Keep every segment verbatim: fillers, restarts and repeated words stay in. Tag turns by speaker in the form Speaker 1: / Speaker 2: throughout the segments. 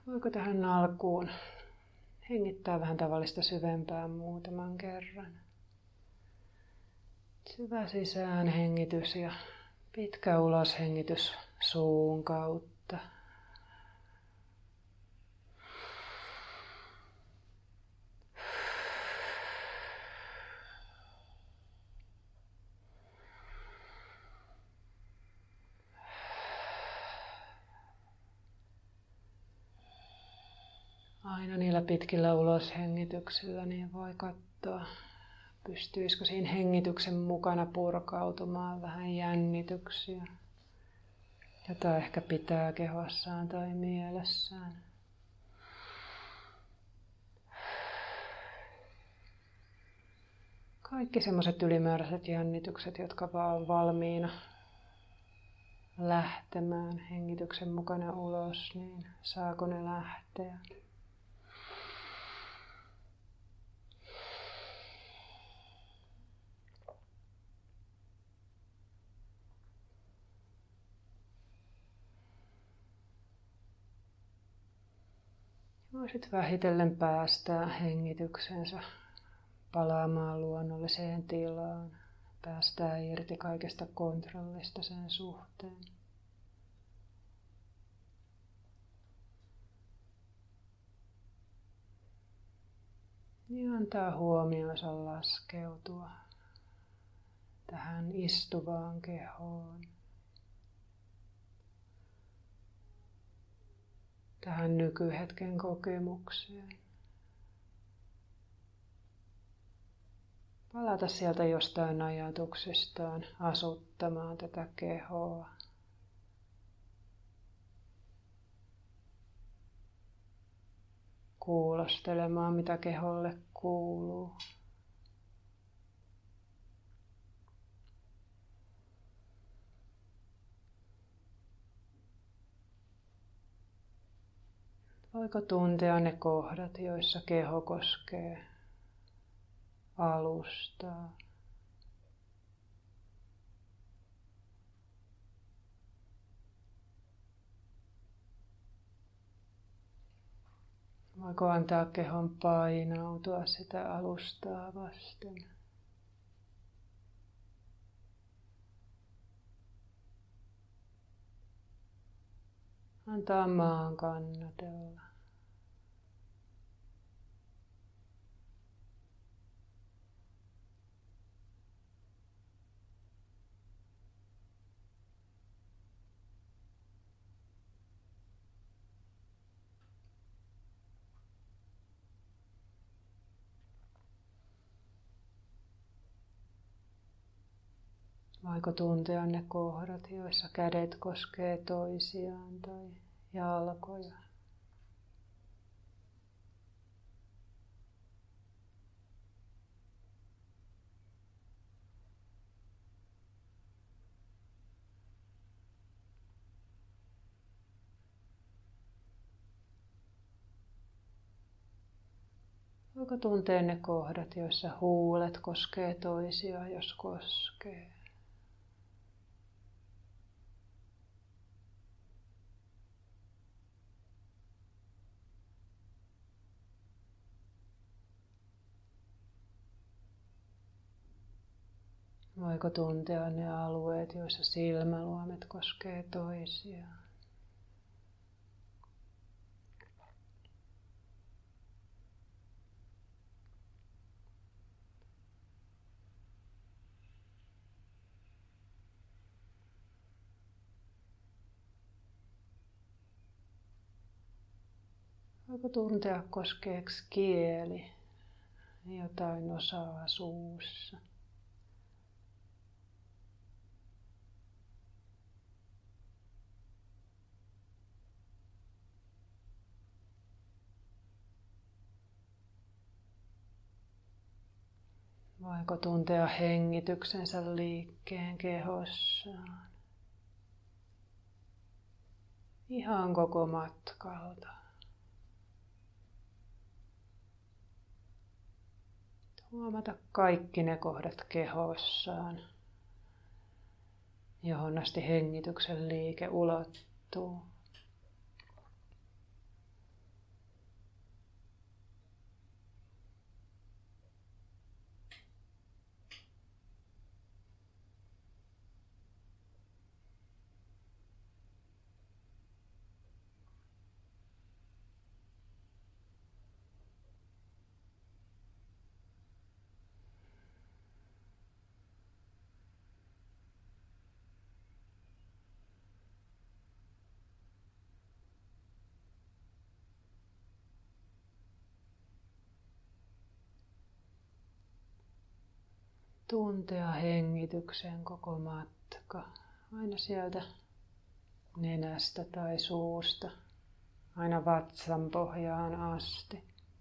Speaker 1: Voiko tähän alkuun hengittää vähän tavallista syvempään muutaman kerran. Syvä sisään hengitys ja pitkä ulos hengitys suun kautta. Aina niillä pitkillä uloshengityksillä niin voi katsoa, pystyisikö siinä hengityksen mukana purkautumaan vähän jännityksiä, jota ehkä pitää kehossaan tai mielessään. Kaikki semmoiset ylimääräiset jännitykset, jotka vaan on valmiina lähtemään hengityksen mukana ulos, niin saako ne lähteä? Voisit vähitellen päästää hengityksensä palaamaan luonnolliseen tilaan. Päästää irti kaikesta kontrollista sen suhteen. Ja antaa huomionsa laskeutua tähän istuvaan kehoon. Tähän nykyhetken kokemukseen. Palata sieltä jostain ajatuksistaan asuttamaan tätä kehoa. Kuulostelemaan, mitä keholle kuuluu. Voiko tuntea ne kohdat, joissa keho koskee alustaa? Voiko antaa kehon painautua sitä alustaa vasten? Antaa maan kannatella. Voiko tuntea ne kohdat, joissa kädet koskee toisiaan tai jalkoja? Voiko tuntea ne kohdat, joissa huulet koskee toisiaan, jos koskee? Voiko tuntea ne alueet, joissa silmäluomet koskee toisiaan? Voiko tuntea, koskeeko kieli jotain osaa suussa? Voiko tuntea hengityksensä liikkeen kehossaan? Ihan koko matkalta. Huomata kaikki ne kohdat kehossaan, johon asti hengityksen liike ulottuu. tuntea hengityksen koko matka, aina sieltä nenästä tai suusta, aina vatsan pohjaan asti.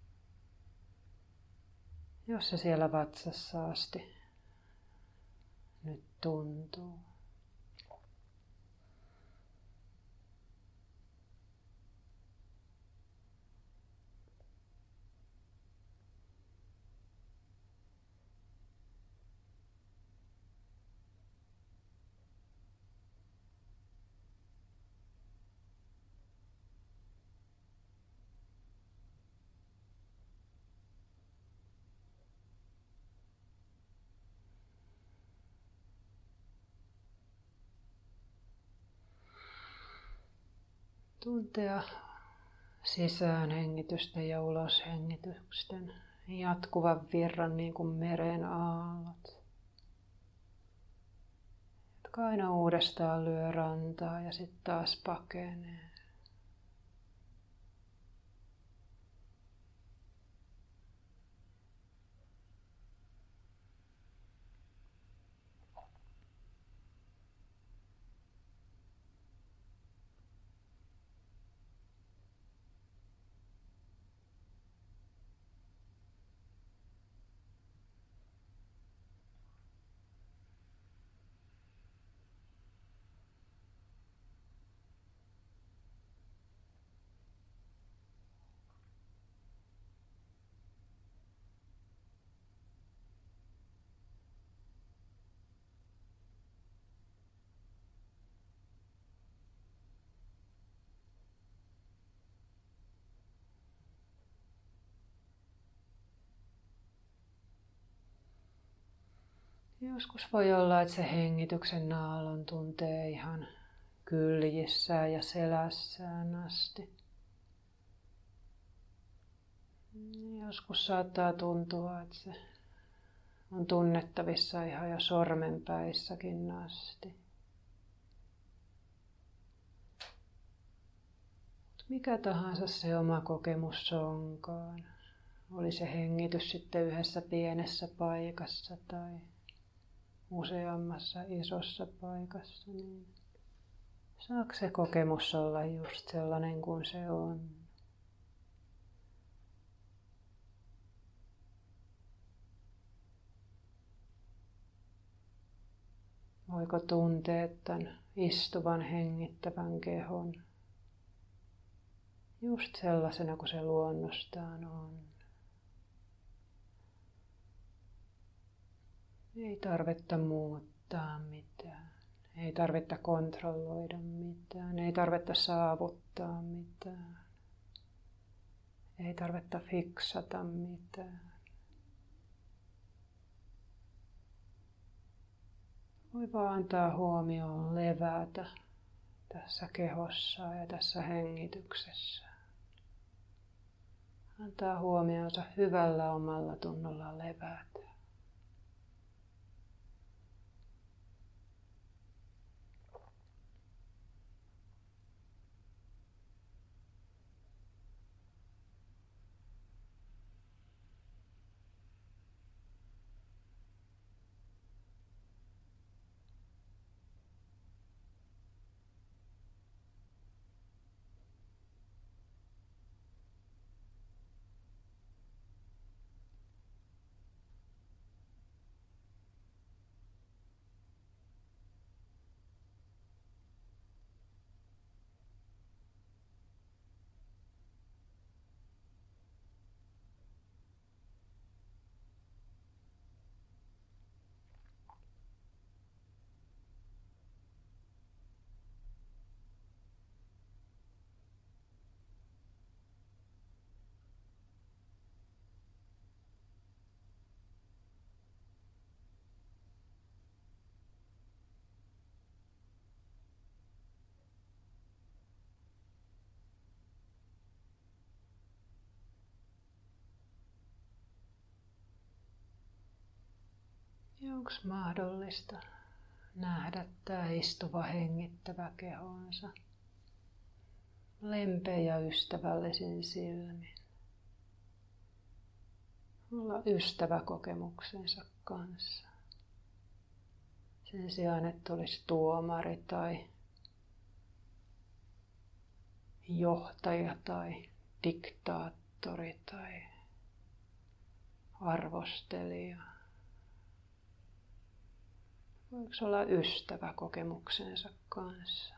Speaker 1: Jos se siellä vatsassa asti nyt tuntuu. Tuntea sisään hengitysten ja ulos hengitysten jatkuvan virran niin kuin meren aallot, jotka aina uudestaan lyö rantaa ja sitten taas pakenee. Joskus voi olla, että se hengityksen aallon tuntee ihan kyljissään ja selässään asti. Joskus saattaa tuntua, että se on tunnettavissa ihan jo sormenpäissäkin asti. Mikä tahansa se oma kokemus onkaan, oli se hengitys sitten yhdessä pienessä paikassa tai useammassa isossa paikassa, niin saako se kokemus olla just sellainen kuin se on? Voiko tuntea tämän istuvan hengittävän kehon just sellaisena kuin se luonnostaan on? Ei tarvetta muuttaa mitään, ei tarvetta kontrolloida mitään, ei tarvetta saavuttaa mitään, ei tarvetta fiksata mitään. Voi vaan antaa huomioon levätä tässä kehossa ja tässä hengityksessä. Antaa huomionsa hyvällä omalla tunnolla levätä. Ja onko mahdollista nähdä tämä istuva hengittävä kehonsa lempeä ja ystävällisin silmin? Olla ystävä kokemuksensa kanssa. Sen sijaan, että olisi tuomari tai johtaja tai diktaattori tai arvostelija. Voiko olla ystävä kokemuksensa kanssa?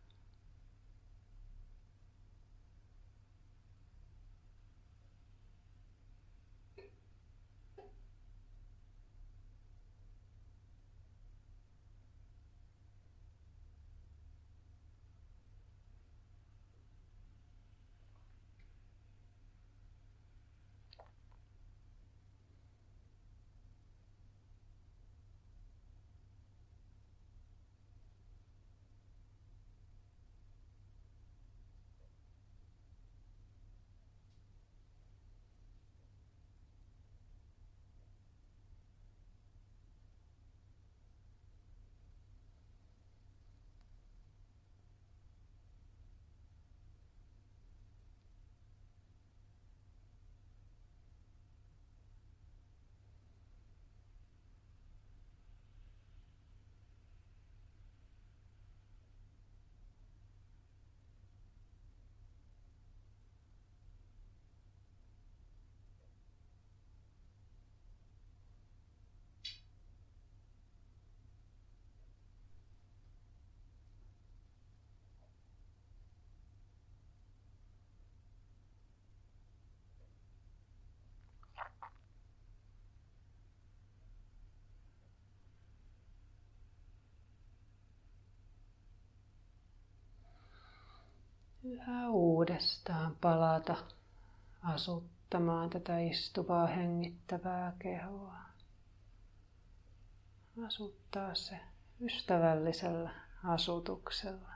Speaker 1: Yhä uudestaan palata asuttamaan tätä istuvaa hengittävää kehoa. Asuttaa se ystävällisellä asutuksella.